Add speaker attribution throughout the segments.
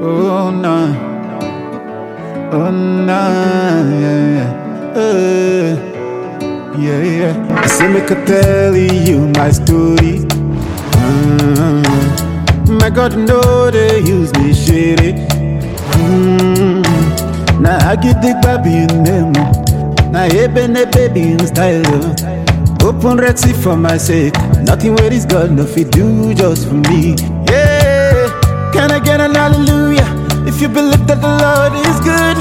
Speaker 1: Oh no, oh no, yeah. I say make I tell you my story. My God know they use me shitty. Now I get the baby in them. Now even a baby in style. Open Red Sea for my sake. Nothing where this God no fit do just for me. Yeah, can I get an hallelujah if you believe that the Lord is good?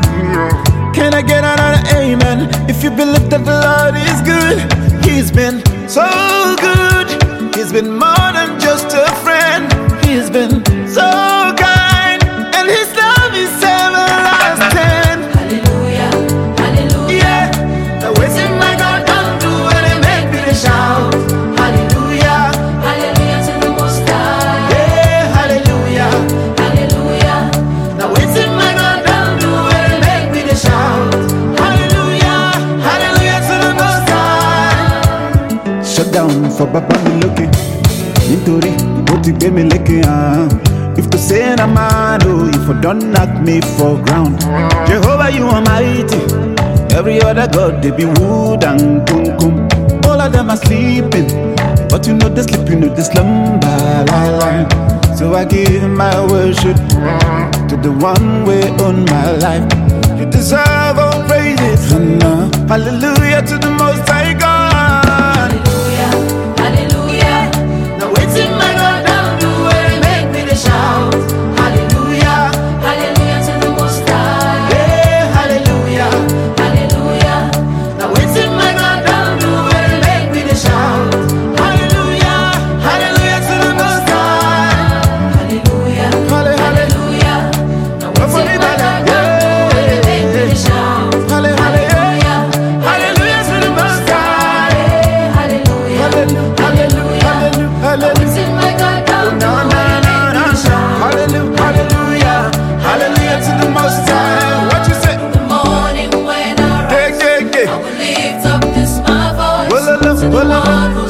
Speaker 1: Can I get another amen if you believe that the Lord is good? He's been so good. He's been more than just a friend. He's been so kind, and His love is everlasting.
Speaker 2: Hallelujah, hallelujah.
Speaker 1: Yeah, the ways in my God don't do when He make me to shout. Hallelujah,
Speaker 2: Hallelujah to the Most High.
Speaker 1: yeah, hallelujah.
Speaker 2: Hallelujah.
Speaker 1: The ways in my God don't do when He make me to shout. Hallelujah, hallelujah to the Most High. Shut down for Baba me looking. Nítorí ó ti gbé mi lékè hàn. If to say na man oh, if you don't knock me for ground. Jehovah you are mighty. Every other God they be wood and kum. All of them are sleeping, but you know they sleep, you know they slumber. Lie. So I give my worship to the one way on my life. You deserve all praises. Hallelujah to the Most High God.
Speaker 2: Hallelujah, hallelujah.
Speaker 1: Now it's in my God down to where He make me to shout. Hallelujah,
Speaker 2: Hallelujah to the Most High.
Speaker 1: yeah, hallelujah.
Speaker 2: Hallelujah,
Speaker 1: Now it's in my God down to where He make me to shout. Hallelujah, hallelujah to the Most High.
Speaker 2: hallelujah,
Speaker 1: Hallelujah,
Speaker 2: hallelujah. Now it's in my God down to where He make me to shout.
Speaker 1: hallelujah, hallelujah to the Most High.
Speaker 2: Hallelujah, hallelujah.
Speaker 1: Hallelujah,
Speaker 2: It's in my God down to where He make me to shout.
Speaker 1: hallelujah, hallelujah to the Most High. What you say?
Speaker 2: The morning when I rise, I will lift up this my voice to the one who